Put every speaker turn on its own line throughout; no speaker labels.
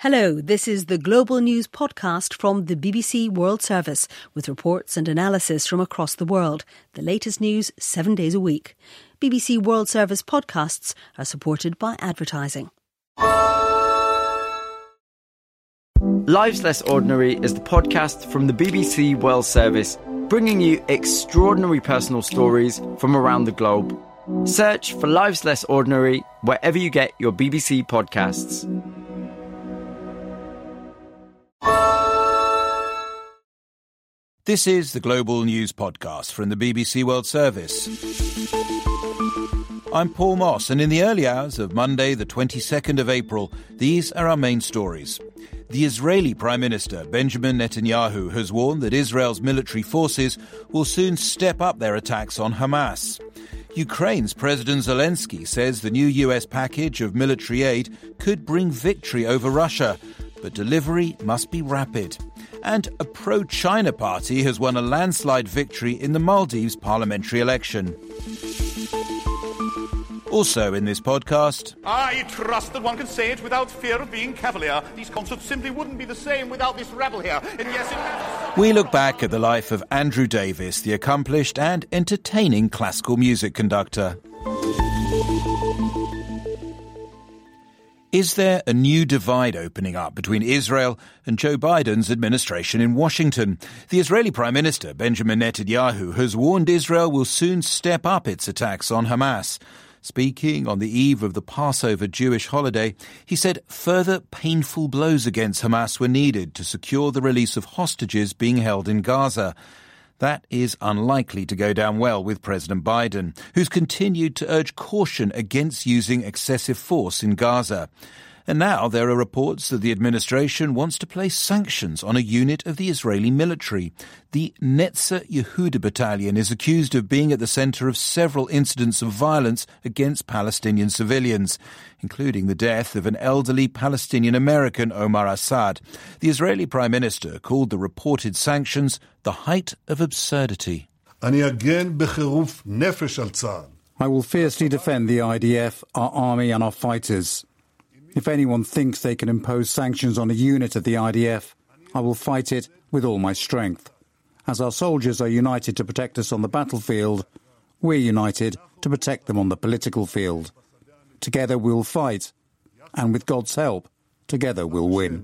Hello, this is the Global News podcast from the BBC World Service with reports and analysis from across the world. The latest news 7 days a week. BBC World Service podcasts are supported by advertising.
Lives Less Ordinary is the podcast from the BBC World Service, bringing you extraordinary personal stories from around the globe. Search for Lives Less Ordinary wherever you get your BBC podcasts.
This is the Global News Podcast from the BBC World Service. I'm Paul Moss, and in the early hours of Monday, the 22nd of April, these are our main stories. The Israeli Prime Minister, Benjamin Netanyahu, has warned that Israel's military forces will soon step up their attacks on Hamas. Ukraine's President Zelensky says the new US package of military aid could bring victory over Russia, but delivery must be rapid. And a pro-China party has won a landslide victory in the Maldives parliamentary election. Also in this podcast...
I trust that one can say it without fear of being cavalier. These concerts simply wouldn't be the same without this rabble here. And yes, it matters.
We look back at the life of Andrew Davis, the accomplished and entertaining classical music conductor. Is there a new divide opening up between Israel and Joe Biden's administration in Washington? The Israeli Prime Minister, Benjamin Netanyahu, has warned Israel will soon step up its attacks on Hamas. Speaking on the eve of the Passover Jewish holiday, he said further painful blows against Hamas were needed to secure the release of hostages being held in Gaza. That is unlikely to go down well with President Biden, who's continued to urge caution against using excessive force in Gaza. And now there are reports that the administration wants to place sanctions on a unit of the Israeli military. The Netzer Yehuda Battalion is accused of being at the center of several incidents of violence against Palestinian civilians, including the death of an elderly Palestinian-American, Omar Assad. The Israeli Prime Minister called the reported sanctions the height of absurdity.
I will
fiercely defend the IDF, our army and our fighters. If anyone thinks they can impose sanctions on a unit of the IDF, I will fight it with all my strength. As our soldiers are united to protect us on the battlefield, we're united to protect them on the political field. Together we'll fight, and with God's help, together we'll win.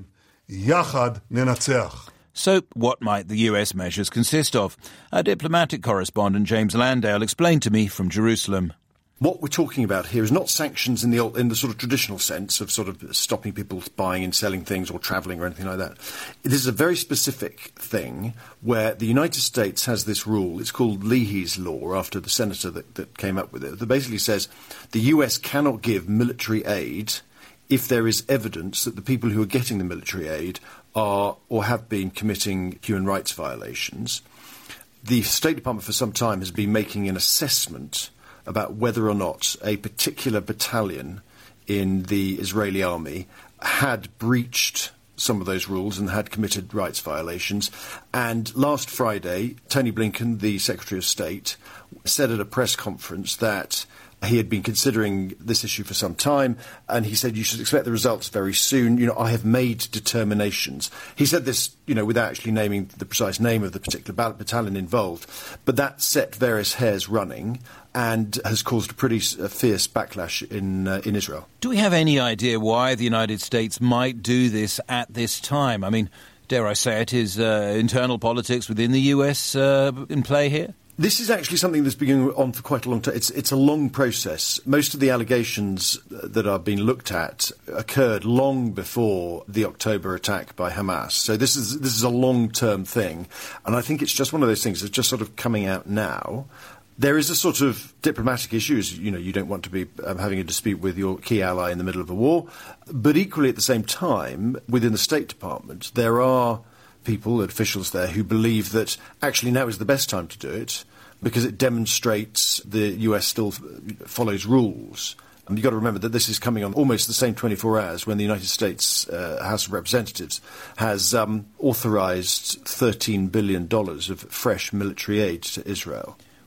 So what might the US measures consist of? Our diplomatic correspondent James Landale explained to me from Jerusalem.
What we're talking about here is not sanctions in the sort of traditional sense of sort of stopping people buying and selling things or travelling or anything like that. This is a very specific thing where the United States has this rule. It's called Leahy's Law, after the senator that came up with it, that basically says the US cannot give military aid if there is evidence that the people who are getting the military aid are or have been committing human rights violations. The State Department for some time has been making an assessment about whether or not a particular battalion in the Israeli army had breached some of those rules and had committed rights violations. And last Friday, Tony Blinken, the Secretary of State, said at a press conference that he had been considering this issue for some time, and he said you should expect the results very soon. I have made determinations. He said this, without actually naming the precise name of the particular battalion involved, but that set various hairs running and has caused a pretty fierce backlash in Israel.
Do we have any idea why the United States might do this at this time? I mean, dare I say it, is internal politics within the US in play here?
This is actually something that's been going on for quite a long time. It's a long process. Most of the allegations that are being looked at occurred long before the October attack by Hamas. So this is a long-term thing. And I think it's just one of those things that's just sort of coming out now. There is a sort of diplomatic issue, as you don't want to be having a dispute with your key ally in the middle of a war. But equally at the same time, within the State Department, there are people, officials there, who believe that actually now is the best time to do it because it demonstrates the US still follows rules. And you've got to remember that this is coming on almost the same 24 hours when the United States House of Representatives has authorised $13 billion of fresh military aid to Israel.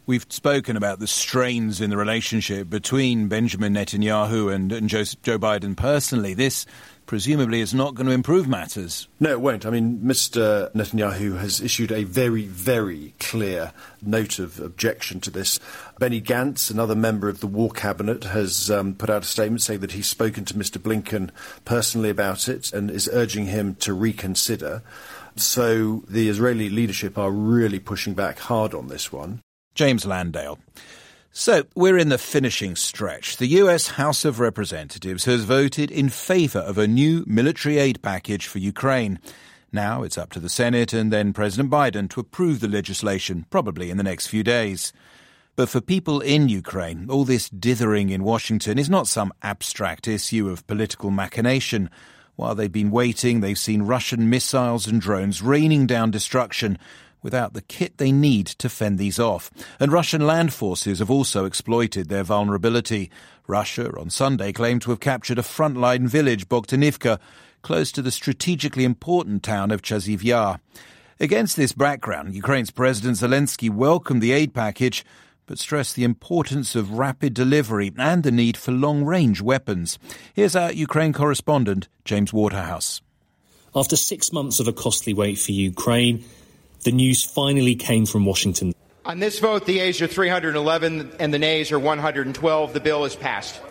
We've spoken about the strains in the relationship between Benjamin Netanyahu and Joe Biden personally. This presumably is not going to improve matters.
No, it won't. I mean, Mr. Netanyahu has issued a very, very clear note of objection to this. Benny Gantz, another member of the War Cabinet, has put out a statement saying that he's spoken to Mr. Blinken personally about it and is urging him to reconsider. So the Israeli leadership are really pushing back hard on this one.
James Landale. So, we're in the finishing stretch. The US House of Representatives has voted in favour of a new military aid package for Ukraine. Now it's up to the Senate and then President Biden to approve the legislation, probably in the next few days. But for people in Ukraine, all this dithering in Washington is not some abstract issue of political machination. While they've been waiting, they've seen Russian missiles and drones raining down destruction without the kit they need to fend these off. And Russian land forces have also exploited their vulnerability. Russia on Sunday claimed to have captured a frontline village, Bogdanivka, close to the strategically important town of Chasiv Yar. Against this background, Ukraine's President Zelensky welcomed the aid package, but stressed the importance of rapid delivery and the need for long-range weapons. Here's our Ukraine correspondent, James Waterhouse.
After 6 months of a costly wait for Ukraine, the news finally came from Washington.
On this vote, the ayes are 311 and the nays are 112. The bill is passed.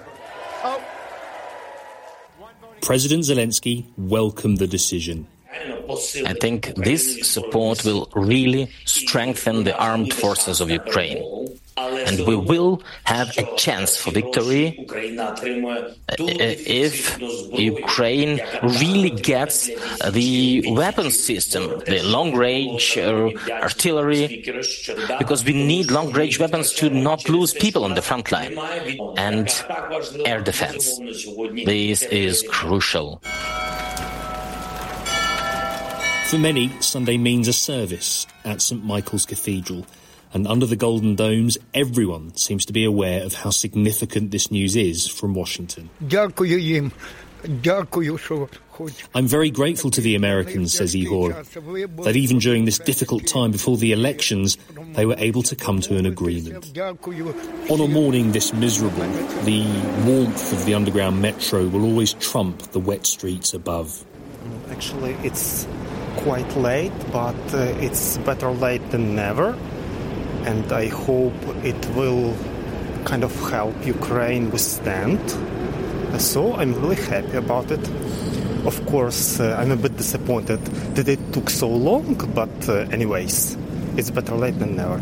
President Zelensky welcomed the decision.
I think this support will really strengthen the armed forces of Ukraine. And we will have a chance for victory if Ukraine really gets the weapons system, the long-range artillery, because we need long-range weapons to not lose people on the front line, and air defense. This is crucial.
For many, Sunday means a service at St. Michael's Cathedral. And under the golden domes, everyone seems to be aware of how significant this news is from Washington. I'm very grateful to the Americans, says Ihor, that even during this difficult time before the elections, they were able to come to an agreement. On a morning this miserable, the warmth of the underground metro will always trump the wet streets above.
Actually, it's quite late, but it's better late than never. And I hope it will kind of help Ukraine withstand. So I'm really happy about it. Of course, I'm a bit disappointed that it took so long, but anyways, it's better late than never.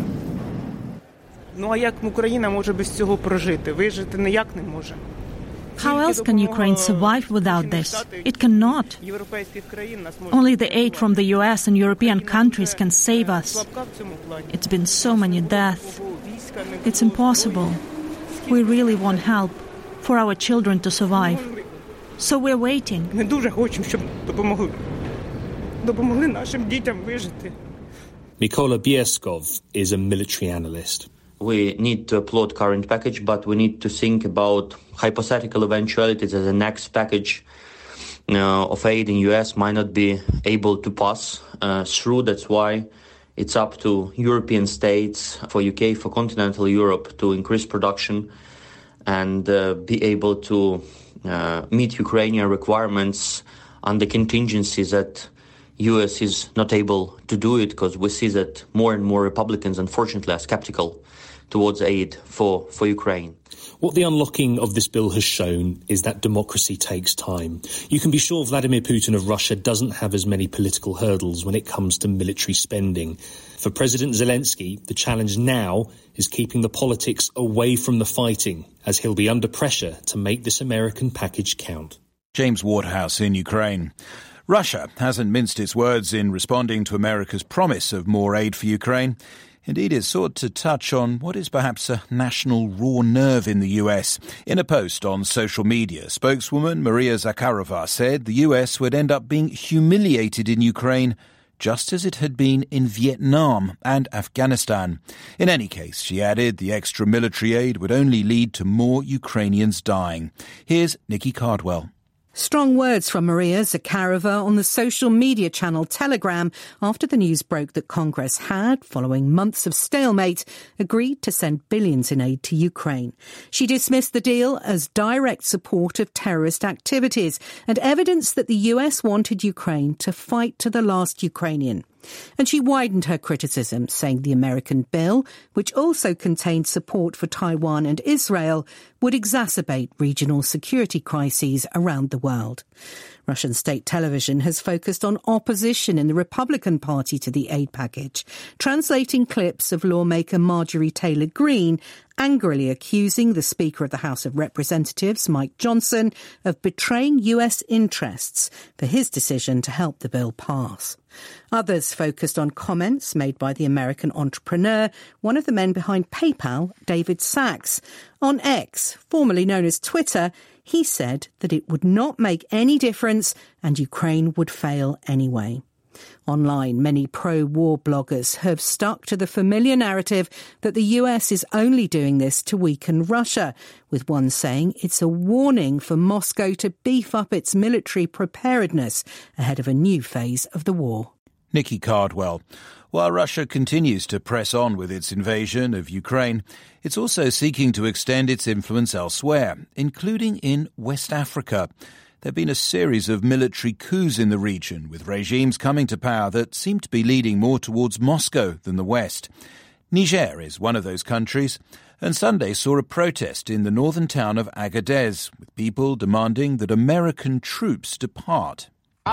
Ну а як Україна може без цього прожити? Вижити ніяк не може.
How else can Ukraine survive without this? It cannot. Only the aid from the US and European countries can save us. It's been so many deaths. It's impossible. We really want help for our children to survive. So we're waiting.
Ми дуже хочемо, щоб допомогли. Допомогли нашим дітям вижити.
Mykola Bieskov is a military analyst.
We need to applaud current package, but we need to think about hypothetical eventualities as the next package of aid in US might not be able to pass through. That's why it's up to European states, for UK, for continental Europe, to increase production and be able to meet Ukrainian requirements under contingencies that US is not able to do it, because we see that more and more Republicans, unfortunately, are skeptical towards aid for Ukraine.
What the unlocking of this bill has shown is that democracy takes time. You can be sure Vladimir Putin of Russia doesn't have as many political hurdles when it comes to military spending. For President Zelensky, the challenge now is keeping the politics away from the fighting, as he'll be under pressure to make this American package count.
James Waterhouse in Ukraine. Russia hasn't minced its words in responding to America's promise of more aid for Ukraine. Indeed, it sought to touch on what is perhaps a national raw nerve in the US. In a post on social media, spokeswoman Maria Zakharova said the US would end up being humiliated in Ukraine just as it had been in Vietnam and Afghanistan. In any case, she added, the extra military aid would only lead to more Ukrainians dying. Here's Nikki Cardwell.
Strong words from Maria Zakharova on the social media channel Telegram after the news broke that Congress had, following months of stalemate, agreed to send billions in aid to Ukraine. She dismissed the deal as direct support of terrorist activities and evidence that the US wanted Ukraine to fight to the last Ukrainian. And she widened her criticism, saying the American bill, which also contained support for Taiwan and Israel, would exacerbate regional security crises around the world. Russian state television has focused on opposition in the Republican Party to the aid package, translating clips of lawmaker Marjorie Taylor Greene angrily accusing the Speaker of the House of Representatives, Mike Johnson, of betraying US interests for his decision to help the bill pass. Others focused on comments made by the American entrepreneur, one of the men behind PayPal, David Sacks. On X, formerly known as Twitter, he said that it would not make any difference and Ukraine would fail anyway. Online, many pro-war bloggers have stuck to the familiar narrative that the US is only doing this to weaken Russia, with one saying it's a warning for Moscow to beef up its military preparedness ahead of a new phase of the war.
Nikki Cardwell. While Russia continues to press on with its invasion of Ukraine, it's also seeking to extend its influence elsewhere, including in West Africa. There have been a series of military coups in the region, with regimes coming to power that seem to be leading more towards Moscow than the West. Niger is one of those countries, and Sunday saw a protest in the northern town of Agadez, with people demanding that American troops depart.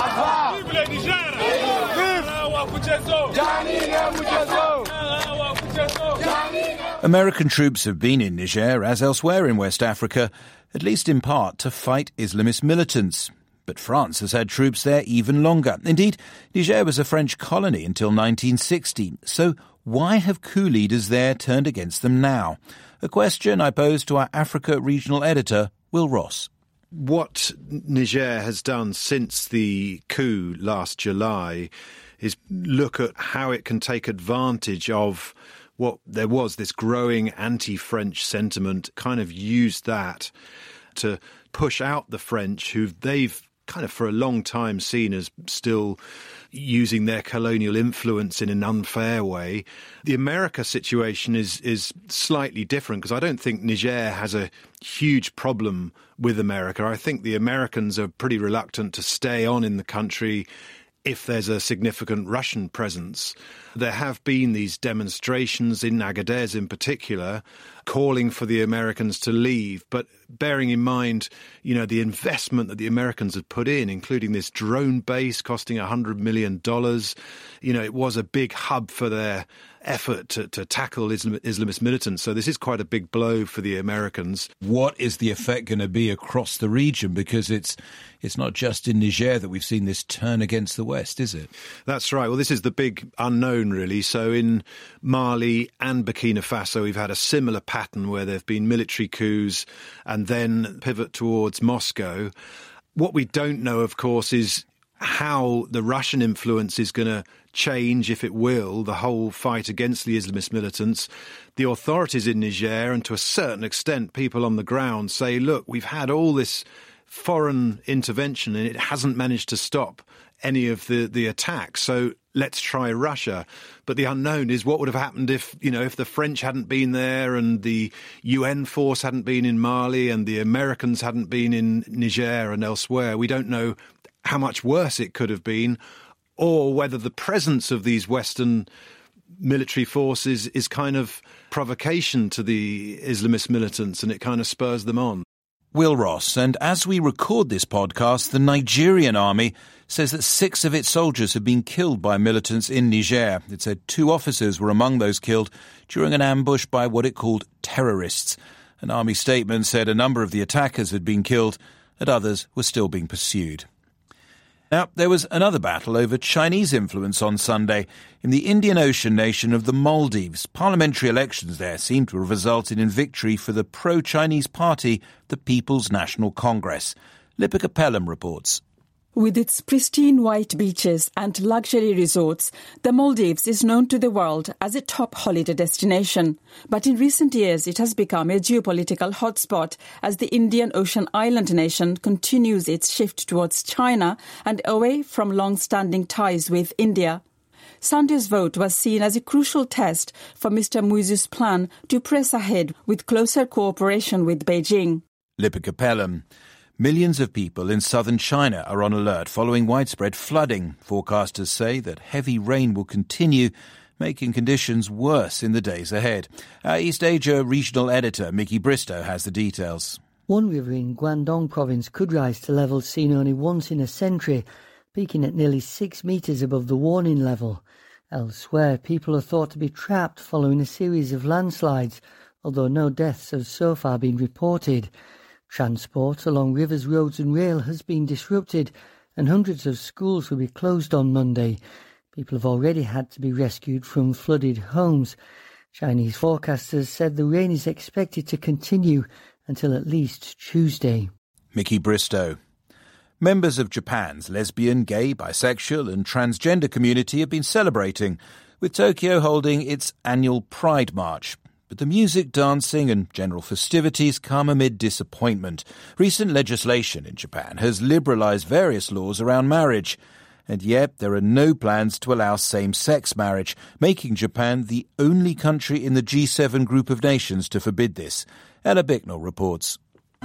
American troops have been in Niger, as elsewhere in West Africa, at least in part to fight Islamist militants. But France has had troops there even longer. Indeed, Niger was a French colony until 1960. So why have coup leaders there turned against them now? A question I posed to our Africa regional editor, Will Ross.
What Niger has done since the coup last July is look at how it can take advantage of what there was, this growing anti-French sentiment, kind of used that to push out the French, who they've kind of for a long time seen as still using their colonial influence in an unfair way. The America situation is slightly different, because I don't think Niger has a huge problem with America. I think the Americans are pretty reluctant to stay on in the country if there's a significant Russian presence. There have been these demonstrations in Agadez in particular, calling for the Americans to leave, but bearing in mind, the investment that the Americans had put in, including this drone base costing $100 million. It was a big hub for their effort to tackle Islamist militants. So this is quite a big blow for the Americans.
What is the effect going to be across the region? Because it's not just in Niger that we've seen this turn against the West, is it?
That's right. Well, this is the big unknown, really. So in Mali and Burkina Faso, we've had a similar pattern where there have been military coups and then pivot towards Moscow. What we don't know, of course, is how the Russian influence is going to change, if it will, the whole fight against the Islamist militants. The authorities in Niger, and to a certain extent people on the ground, say, look, we've had all this foreign intervention and it hasn't managed to stop any of the attacks, so let's try Russia. But the unknown is what would have happened if the French hadn't been there and the UN force hadn't been in Mali and the Americans hadn't been in Niger and elsewhere. We don't know how much worse it could have been, or whether the presence of these Western military forces is kind of provocation to the Islamist militants and it kind of spurs them on.
Will Ross, and as we record this podcast, the Nigerian army says that 6 of its soldiers have been killed by militants in Niger. It said 2 officers were among those killed during an ambush by what it called terrorists. An army statement said a number of the attackers had been killed and others were still being pursued. Now, there was another battle over Chinese influence on Sunday in the Indian Ocean nation of the Maldives. Parliamentary elections there seem to have resulted in victory for the pro-Chinese party, the People's National Congress. Lipika Pelham reports.
With its pristine white beaches and luxury resorts, the Maldives is known to the world as a top holiday destination. But in recent years, it has become a geopolitical hotspot as the Indian Ocean island nation continues its shift towards China and away from long-standing ties with India. Sunday's vote was seen as a crucial test for Mr. Muizu's plan to press ahead with closer cooperation with Beijing.
Lipika Pelham. Millions of people in southern China are on alert following widespread flooding. Forecasters say that heavy rain will continue, making conditions worse in the days ahead. Our East Asia regional editor, Mickey Bristow, has the details.
One river in Guangdong province could rise to levels seen only once in a century, peaking at nearly 6 metres above the warning level. Elsewhere, people are thought to be trapped following a series of landslides, although no deaths have so far been reported. Transport along rivers, roads and rail has been disrupted and hundreds of schools will be closed on Monday. People have already had to be rescued from flooded homes. Chinese forecasters said the rain is expected to continue until at least Tuesday.
Mickey Bristow. Members of Japan's lesbian, gay, bisexual and transgender community have been celebrating, with Tokyo holding its annual Pride March. But the music, dancing and general festivities come amid disappointment. Recent legislation in Japan has liberalised various laws around marriage. And yet there are no plans to allow same-sex marriage, making Japan the only country in the G7 group of nations to forbid this. Ella Bicknell reports.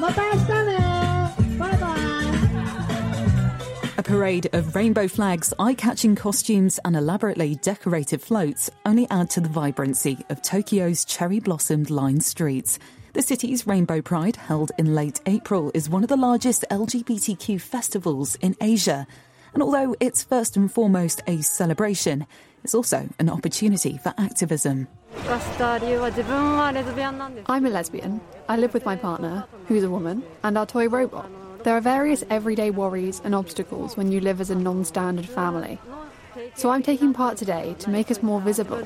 A parade of rainbow flags, eye-catching costumes and elaborately decorated floats only add to the vibrancy of Tokyo's cherry-blossomed lined streets. The city's Rainbow Pride, held in late April, is one of the largest LGBTQ festivals in Asia. And although it's first and foremost a celebration, it's also an opportunity for activism.
I'm a lesbian. I live with my partner, who's a woman, and our toy robot. There are various everyday worries and obstacles when you live as a non-standard family. So I'm taking part today to make us more visible.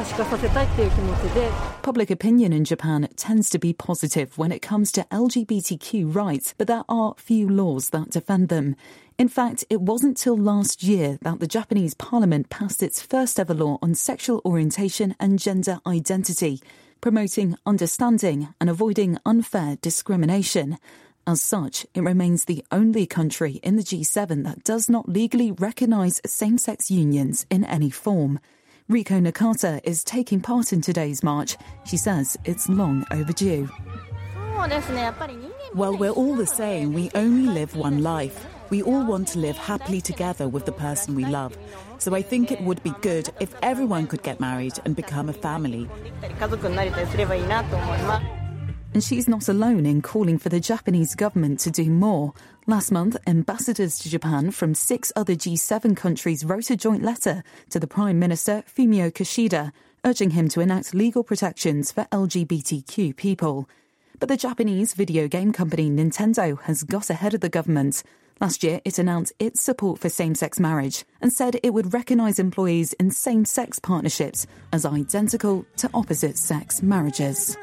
Public opinion in Japan tends to be positive when it comes to LGBTQ rights, but there are few laws that defend them. In fact, it wasn't till last year that the Japanese parliament passed its first ever law on sexual orientation and gender identity, promoting understanding and avoiding unfair discrimination. As such, it remains the only country in the G7 that does not legally recognise same-sex unions in any form. Riko Nakata is taking part in today's march. She says it's long overdue.
Well, we're all the same. We only live one life. We all want to live happily together with the person we love. So I think it would be good if everyone could get married and become a family.
And she's not alone in calling for the Japanese government to do more. Last month, ambassadors to Japan from 6 other G7 countries wrote a joint letter to the Prime Minister, Fumio Kishida, urging him to enact legal protections for LGBTQ people. But the Japanese video game company Nintendo has got ahead of the government. Last year, it announced its support for same-sex marriage and said it would recognise employees in same-sex partnerships as identical to opposite-sex marriages.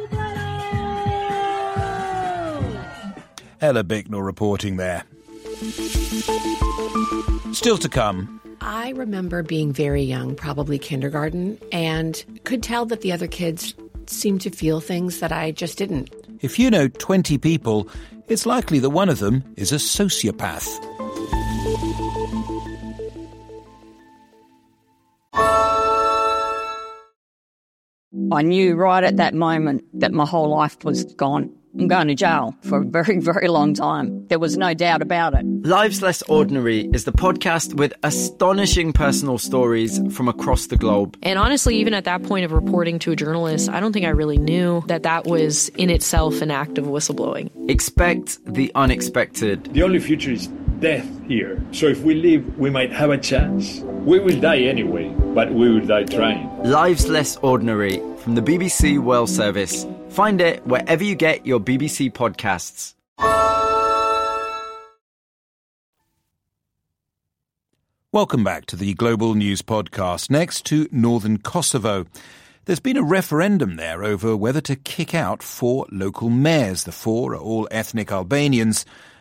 Ella Bicknell reporting there. Still to come.
I remember being very young, probably kindergarten, and could tell that the other kids seemed to feel things that I just didn't.
If you know 20 people, it's likely that one of them is a sociopath.
I knew right at that moment that my whole life was gone. I'm going to jail for a very, very long time. There was no doubt about it.
Lives Less Ordinary is the podcast with astonishing personal stories from across the globe.
And honestly, even at that point of reporting to a journalist, I don't think I really knew that that was in itself an act of whistleblowing.
Expect the unexpected.
The only future is death here. So if we live, we might have a chance. We will die anyway, but we will die trying.
Lives Less Ordinary from the BBC World Service. Find it wherever you get your BBC podcasts.
Welcome back to the Global News Podcast. Next to northern Kosovo. There's been a referendum there over whether to kick out 4 local mayors. The 4 are all ethnic Albanians,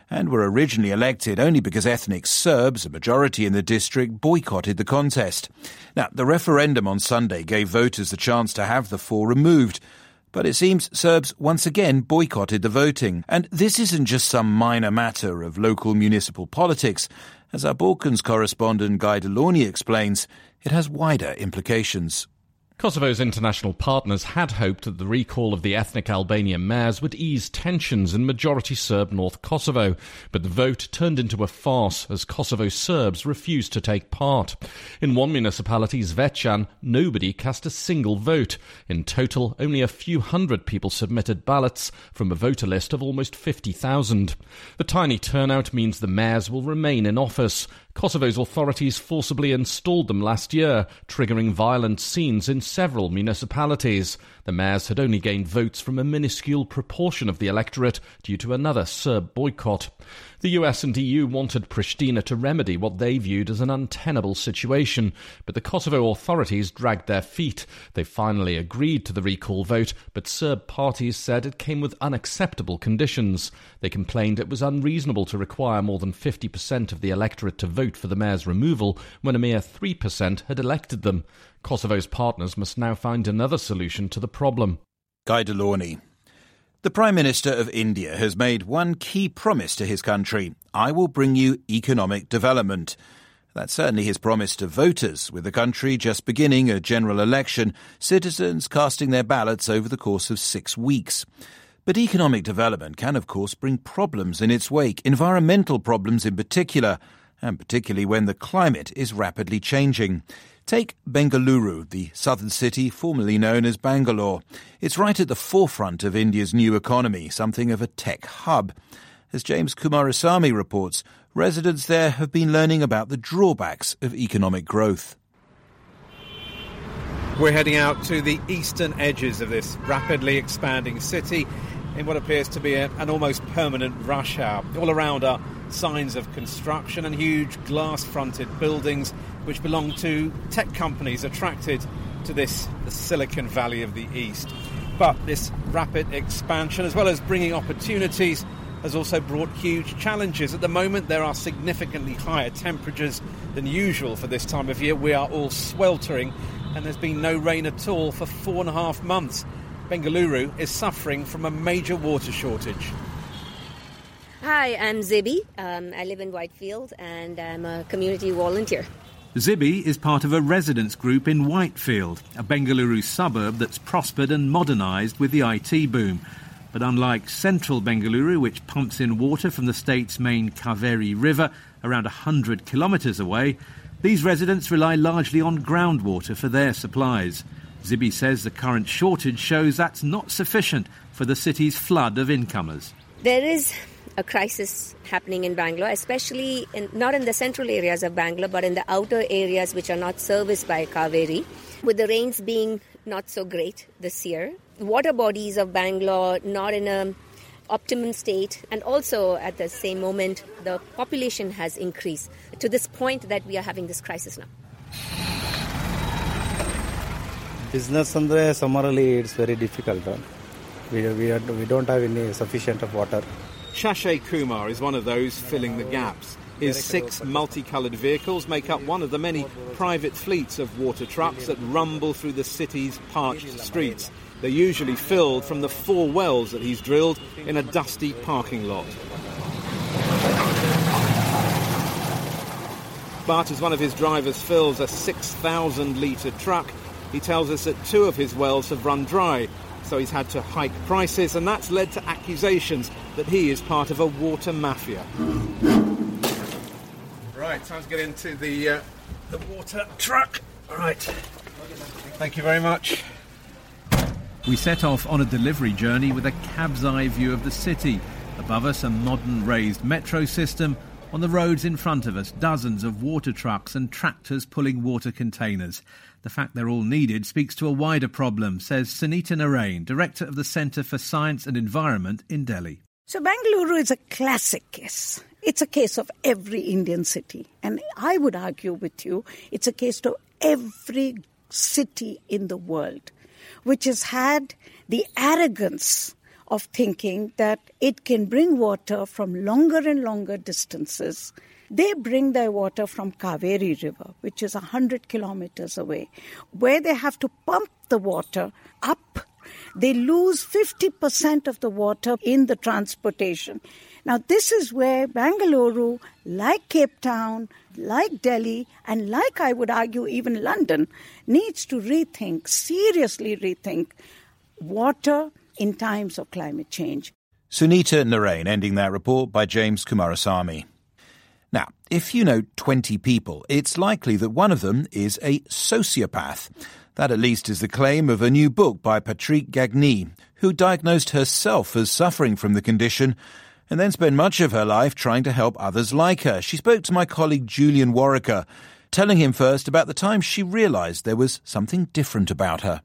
and were originally elected only because ethnic Serbs, a majority in the district, boycotted the contest. Now, the referendum on Sunday gave voters the chance to have the four removed, but it seems Serbs once again boycotted the voting. And this isn't just some minor matter of local municipal politics. As our Balkans correspondent Guy Delorney explains, it has wider implications.
Kosovo's international partners had hoped that the recall of the ethnic Albanian mayors would ease tensions in majority Serb North Kosovo, but the vote turned into a farce as Kosovo Serbs refused to take part. In one municipality, Zvečan, nobody cast a single vote. In total, only a few hundred people submitted ballots from a voter list of almost 50,000. The tiny turnout means the mayors will remain in office. Kosovo's authorities forcibly installed them last year, triggering violent scenes in several municipalities. The mayors had only gained votes from a minuscule proportion of the electorate due to another Serb boycott. The US and EU wanted Pristina to remedy what they viewed as an untenable situation, but the Kosovo authorities dragged their feet. They finally agreed to the recall vote, but Serb parties said it came with unacceptable conditions. They complained it was unreasonable to require more than 50% of the electorate to vote for the mayor's removal when a mere 3% had elected them. Kosovo's partners must now find another solution to the problem.
Guy Delorney. The Prime Minister of India has made one key promise to his country: I will bring you economic development. That's certainly his promise to voters, with the country just beginning a general election, citizens casting their ballots over the course of 6 weeks. But economic development can, of course, bring problems in its wake, environmental problems in particular, and particularly when the climate is rapidly changing. Take Bengaluru, the southern city formerly known as Bangalore. It's right at the forefront of India's new economy, something of a tech hub. As James Kumarasamy reports, residents there have been learning about the drawbacks of economic growth.
We're heading out to the eastern edges of this rapidly expanding city in what appears to be an almost permanent rush hour. All around are signs of construction and huge glass-fronted buildings which belong to tech companies attracted to the Silicon Valley of the East. But this rapid expansion, as well as bringing opportunities, has also brought huge challenges. At the moment, there are significantly higher temperatures than usual for this time of year. We are all sweltering, and there's been no rain at all for 4.5 months. Bengaluru is suffering from a major water shortage.
Hi, I'm Zibi. I live in Whitefield and I'm a community volunteer.
Zibi is part of a residents group in Whitefield, a Bengaluru suburb that's prospered and modernised with the IT boom. But unlike central Bengaluru, which pumps in water from the state's main Kaveri River around 100 kilometres away, these residents rely largely on groundwater for their supplies. Zibi says the current shortage shows that's not sufficient for the city's flood of incomers.
There is a crisis happening in Bangalore, especially not in the central areas of Bangalore, but in the outer areas which are not serviced by Kaveri. With the rains being not so great this year, water bodies of Bangalore not in an optimum state, and also at the same moment, the population has increased to this point that we are having this crisis now.
Business andre summerly it's very difficult. We don't have any sufficient of water.
Shashay Kumar is one of those filling the gaps. His 6 multicoloured vehicles make up one of the many private fleets of water trucks that rumble through the city's parched streets. They're usually filled from the 4 wells that he's drilled in a dusty parking lot. But as one of his drivers fills a 6,000-litre truck, he tells us that 2 of his wells have run dry, so he's had to hike prices, and that's led to accusations that he is part of a water mafia. Right, time to get into the water truck. All right. Thank you very much. We set off on a delivery journey with a cab's eye view of the city. Above us, a modern raised metro system. On the roads in front of us, dozens of water trucks and tractors pulling water containers. The fact they're all needed speaks to a wider problem, says Sunita Narain, Director of the Centre for Science and Environment in Delhi.
So Bengaluru is a classic case. It's a case of every Indian city. And I would argue with you, it's a case of every city in the world, which has had the arrogance of thinking that it can bring water from longer and longer distances. They bring their water from Kaveri River, which is 100 kilometers away, where they have to pump the water up. They lose 50% of the water in the transportation. Now, this is where Bangalore, like Cape Town, like Delhi, and like, I would argue, even London, needs to seriously rethink water in times of climate change.
Sunita Narain ending that report by James Kumarasamy. Now, if you know 20 people, it's likely that one of them is a sociopath. That at least is the claim of a new book by Patrick Gagny, who diagnosed herself as suffering from the condition and then spent much of her life trying to help others like her. She spoke to my colleague Julian Warwicker, telling him first about the time she realised there was something different about her.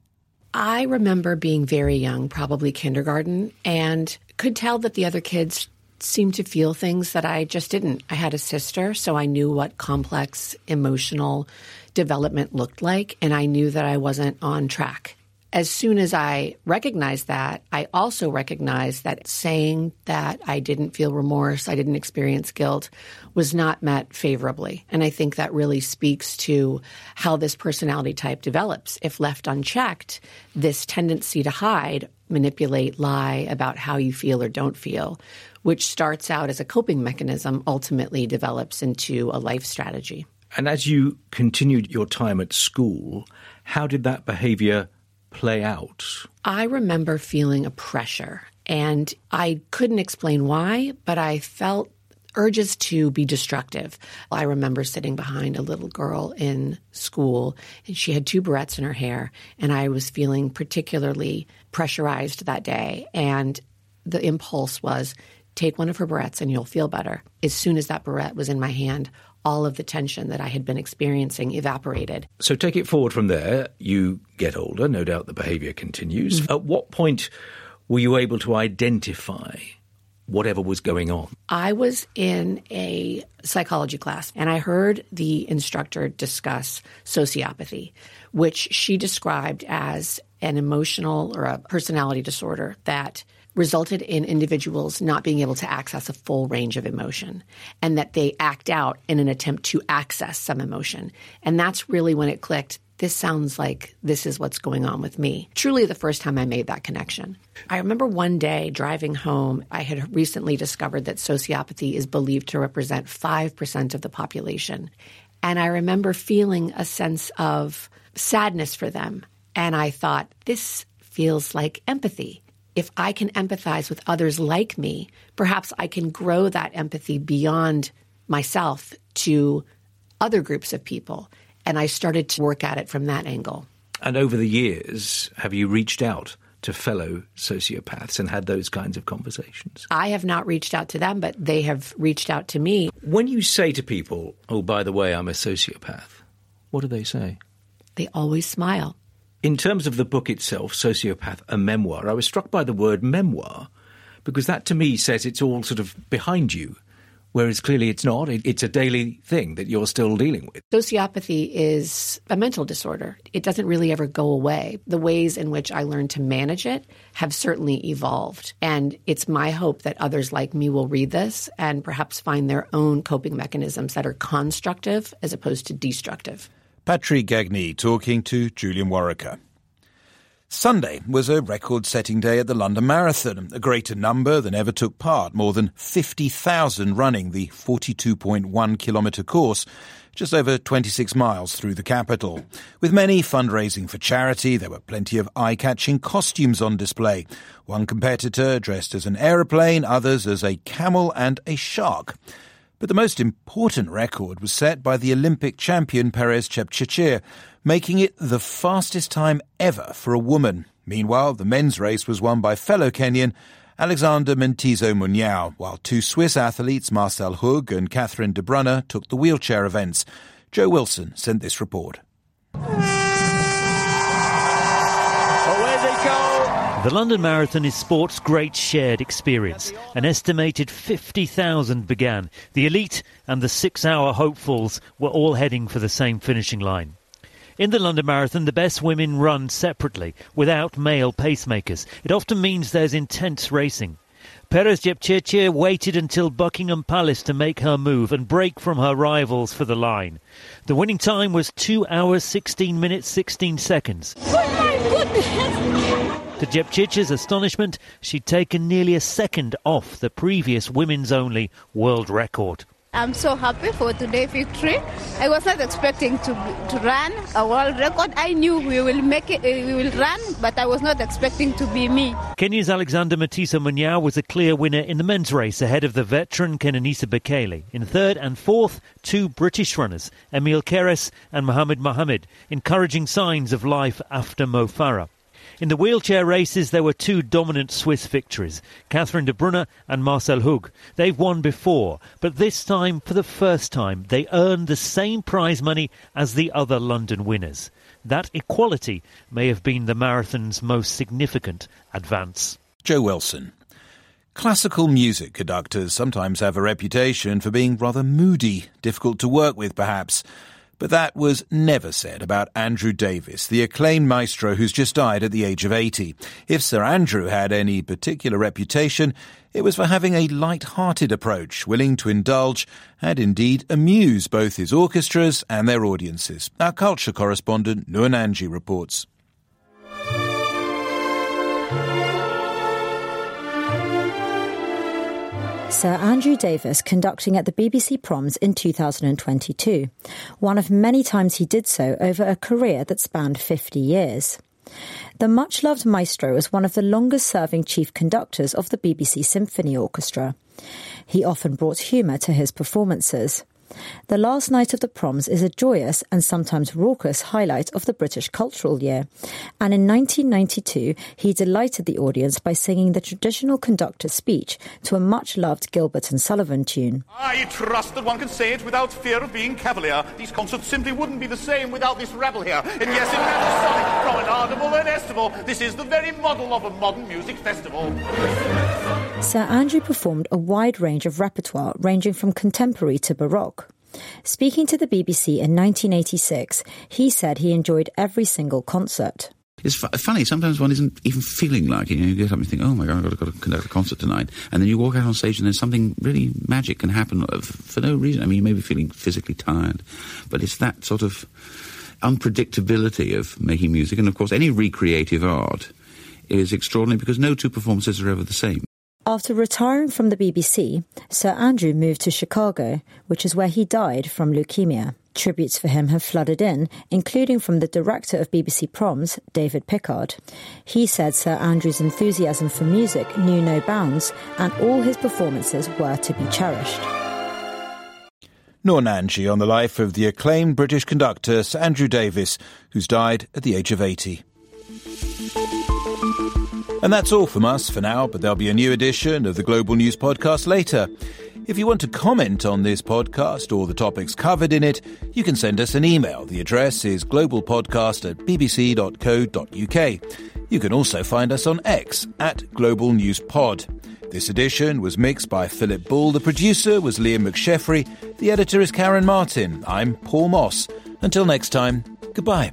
I remember being very young, probably kindergarten, and could tell that the other kids seemed to feel things that I just didn't. I had a sister, so I knew what complex emotional development looked like, and I knew that I wasn't on track. As soon as I recognized that, I also recognized that saying that I didn't feel remorse, I didn't experience guilt, was not met favorably. And I think that really speaks to how this personality type develops. If left unchecked, this tendency to hide, manipulate, lie about how you feel or don't feel, which starts out as a coping mechanism, ultimately develops into a life strategy.
And as you continued your time at school, how did that behavior play out?
I remember feeling a pressure, and I couldn't explain why, but I felt urges to be destructive. I remember sitting behind a little girl in school, and she had 2 barrettes in her hair, and I was feeling particularly pressurized that day. And the impulse was, take one of her barrettes and you'll feel better. As soon as that barrette was in my hand, all of the tension that I had been experiencing evaporated.
So take it forward from there. You get older, no doubt the behaviour continues. Mm-hmm. At what point were you able to identify whatever was going on?
I was in a psychology class, and I heard the instructor discuss sociopathy, which she described as an emotional or a personality disorder that resulted in individuals not being able to access a full range of emotion, and that they act out in an attempt to access some emotion. And that's really when it clicked. This sounds like this is what's going on with me. Truly the first time I made that connection. I remember one day driving home, I had recently discovered that sociopathy is believed to represent 5% of the population. And I remember feeling a sense of sadness for them. And I thought, this feels like empathy. If I can empathize with others like me, perhaps I can grow that empathy beyond myself to other groups of people. And I started to work at it from that angle.
And over the years, have you reached out to fellow sociopaths and had those kinds of conversations?
I have not reached out to them, but they have reached out to me.
When you say to people, oh, by the way, I'm a sociopath, what do they say?
They always smile.
In terms of the book itself, Sociopath, a Memoir, I was struck by the word memoir because that to me says it's all sort of behind you, whereas clearly it's not. It's a daily thing that you're still dealing with.
Sociopathy is a mental disorder. It doesn't really ever go away. The ways in which I learned to manage it have certainly evolved. And it's my hope that others like me will read this and perhaps find their own coping mechanisms that are constructive as opposed to destructive.
Patrick Gagny talking to Julian Warwicker. Sunday was a record-setting day at the London Marathon, a greater number than ever took part, more than 50,000 running the 42.1-kilometre course, just over 26 miles through the capital. With many fundraising for charity, there were plenty of eye-catching costumes on display. One competitor dressed as an aeroplane, others as a camel and a shark. But the most important record was set by the Olympic champion Perez Chepchirchir, making it the fastest time ever for a woman. Meanwhile, the men's race was won by fellow Kenyan Alexander Mentizo Munyao, while 2 Swiss athletes, Marcel Hug and Catherine de Brunner, took the wheelchair events. Joe Wilson sent this report.
The London Marathon is sport's great shared experience. An estimated 50,000 began. The elite and the 6-hour hopefuls were all heading for the same finishing line. In the London Marathon, the best women run separately, without male pacemakers. It often means there's intense racing. Perez Jepchirchir waited until Buckingham Palace to make her move and break from her rivals for the line. The winning time was 2 hours, 16 minutes, 16 seconds.
Oh my goodness!
To Jepchirchir's astonishment, she'd taken nearly a second off the previous women's-only world record.
I'm so happy for today's victory. I was not expecting to run a world record. I knew we will make it, we will run, but I was not expecting to be me.
Kenya's Alexander Matiso Munyao was a clear winner in the men's race ahead of the veteran Kenenisa Bekele. In third and fourth, two British runners, Emil Keres and Mohamed Mohamed, encouraging signs of life after Mo Farah. In the wheelchair races, there were two dominant Swiss victories, Catherine de Brunner and Marcel Hug. They've won before, but this time, for the first time, they earned the same prize money as the other London winners. That equality may have been the marathon's most significant advance.
Joe Wilson. Classical music conductors sometimes have a reputation for being rather moody, difficult to work with perhaps. But that was never said about Andrew Davis, the acclaimed maestro who's just died at the age of 80. If Sir Andrew had any particular reputation, it was for having a light-hearted approach, willing to indulge and indeed amuse both his orchestras and their audiences. Our culture correspondent Nuan Anji reports.
Sir Andrew Davis conducting at the BBC Proms in 2022, one of many times he did so over a career that spanned 50 years. The much-loved maestro is one of the longest-serving chief conductors of the BBC Symphony Orchestra. He often brought humour to his performances. The last night of the Proms is a joyous and sometimes raucous highlight of the British cultural year, and in 1992 he delighted the audience by singing the traditional conductor's speech to a much-loved Gilbert and Sullivan tune.
I trust that one can say it without fear of being cavalier. These concerts simply wouldn't be the same without this rabble here. And yes, it matters something from an audible and estival. This is the very model of a modern music festival.
Sir Andrew performed a wide range of repertoire ranging from contemporary to Baroque. Speaking to the BBC in 1986, he said he enjoyed every single concert.
It's funny, sometimes one isn't even feeling like it. You get up and you think, oh my God, I've got to conduct a concert tonight. And then you walk out on stage and there's something really magic can happen for no reason. I mean, you may be feeling physically tired, but it's that sort of unpredictability of making music. And of course, any recreative art is extraordinary because no two performances are ever the same.
After retiring from the BBC, Sir Andrew moved to Chicago, which is where he died from leukemia. Tributes for him have flooded in, including from the director of BBC Proms, David Pickard. He said Sir Andrew's enthusiasm for music knew no bounds, and all his performances were to be cherished.
Nuan Anji on the life of the acclaimed British conductor Sir Andrew Davis, who's died at the age of 80. And that's all from us for now, but there'll be a new edition of the Global News Podcast later. If you want to comment on this podcast or the topics covered in it, you can send us an email. The address is globalpodcast@bbc.co.uk. You can also find us on X @GlobalNewsPod. This edition was mixed by Philip Bull. The producer was Liam McSheffrey. The editor is Karen Martin. I'm Paul Moss. Until next time, goodbye.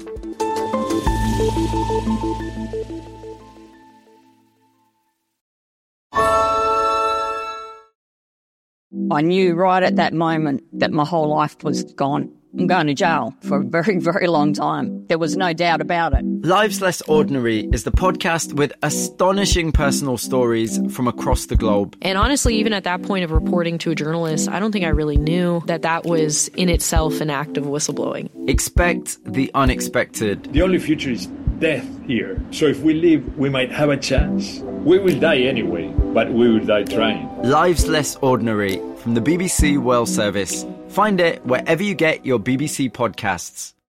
I knew right at that moment that my whole life was gone. I'm going to jail for a very, very long time. There was no doubt about it.
Lives Less Ordinary is the podcast with astonishing personal stories from across the globe.
And honestly, even at that point of reporting to a journalist, I don't think I really knew that that was in itself an act of whistleblowing.
Expect the unexpected.
The only future is death here. So if we live, we might have a chance. We will die anyway, but we will die trying.
Lives Less Ordinary from the BBC World Service. Find it wherever you get your BBC podcasts.